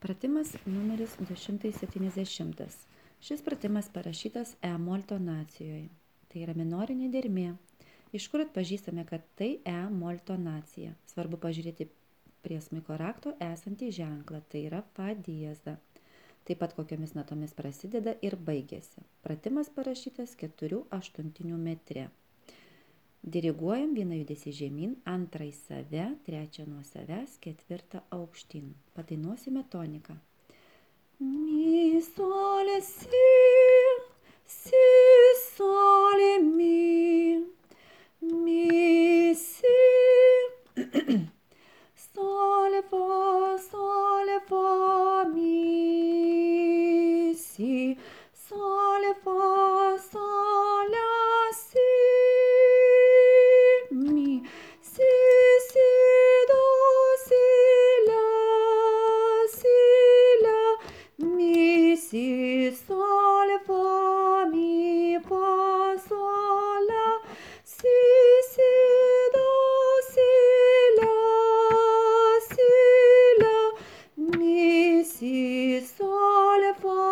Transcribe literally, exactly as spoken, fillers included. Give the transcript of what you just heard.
Pratimas numeris du šimtai septyniasdešimt. Šis pratimas parašytas E-mol tonacijoje. Tai yra minorinė dermė. Iš kur atpažįstame, kad tai E-mol tonacija? Svarbu pažiūrėti prie smuiko rakto esantį ženklą. Tai yra fa diezą. Taip pat kokiomis natomis prasideda ir baigėsi. Pratimas parašytas keturių aštuntinių metre. Diriguojam vieną judesį žemyn, antrą į save, trečią nuo savęs, ketvirtą aukštyn. Padainuosime toniką. Mi, solė, si, si, solė, mi, mi, si, solė, fa, solė, fa, mi, si, solė, fa, solė, si, mi, si, si, do, si, la, si, la, mi, si, sol, fa, mi, fa, sol, la, si, si, do, si, la, si, la, mi, si, sol, fa,